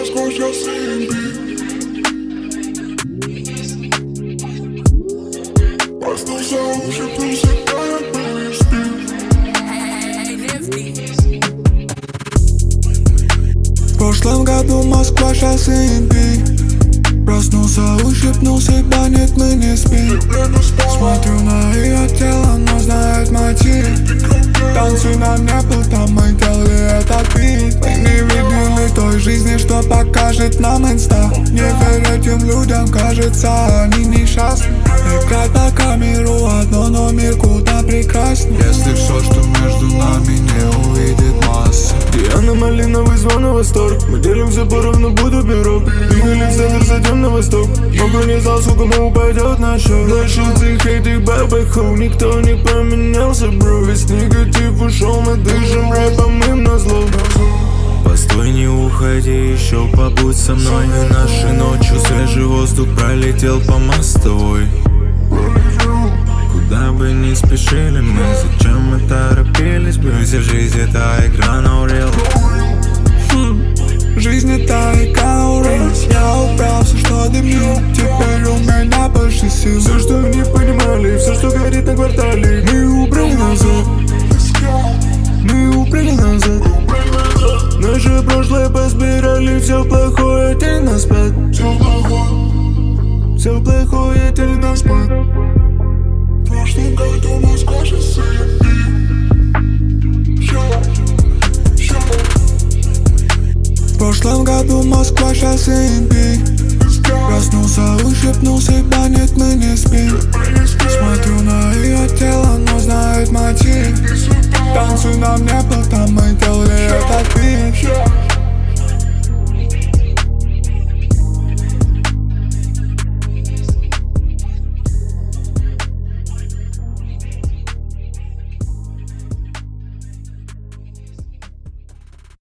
Москва сейчас СНБ. Проснулся, ушибнулся, тает, но не спит. В прошлом году Москва сейчас СНБ. Проснулся, ущипнул себя, нет, мы не спим. Смотрю на ее тело, но знает мотив. Танцуй на мне, будто мы делали этот бит. Мы не видели той жизни, что покажет нам инста. Не верь этим людям, кажется, они несчастны. Играть на камеру одно, но мир куда прекраснее. Если все, что между нами, не увидит масса. Диана, малиновый звон на восторг. Мы делимся поровну, буду пирог. Двигали в центр, затем на восток. Но не знал, сколько мы упадет на счет. Наши хейт и бэбэху. Никто не поменялся, бро. Весь негатив ушел, мы дышим рэпом им назло. Постой, не уходи, еще побудь со мной. Нашей ночью свежий воздух пролетел по мостовой. Куда бы ни спешили мы, зачем мы торопились бы? Ведь жизнь это игра на урел. Жизнь это игра на урел. Я убрал все, что дымил. Теперь у меня больше сил. Все, что не понимали, все, что горит на квартале, мы убрали назад. Мы убрали назад. Наше прошлое позбирали, все плохое теперь нас спят. Все плохое теперь нас спят. В прошлом году Москва сейчас СНБ. В прошлом году Москва сейчас СНБ. Проснулся, ущипнул себя, нет, мы не спим. Смотрю на ее тело, но знает мотив. Танцуй на мне, будто мы делали этот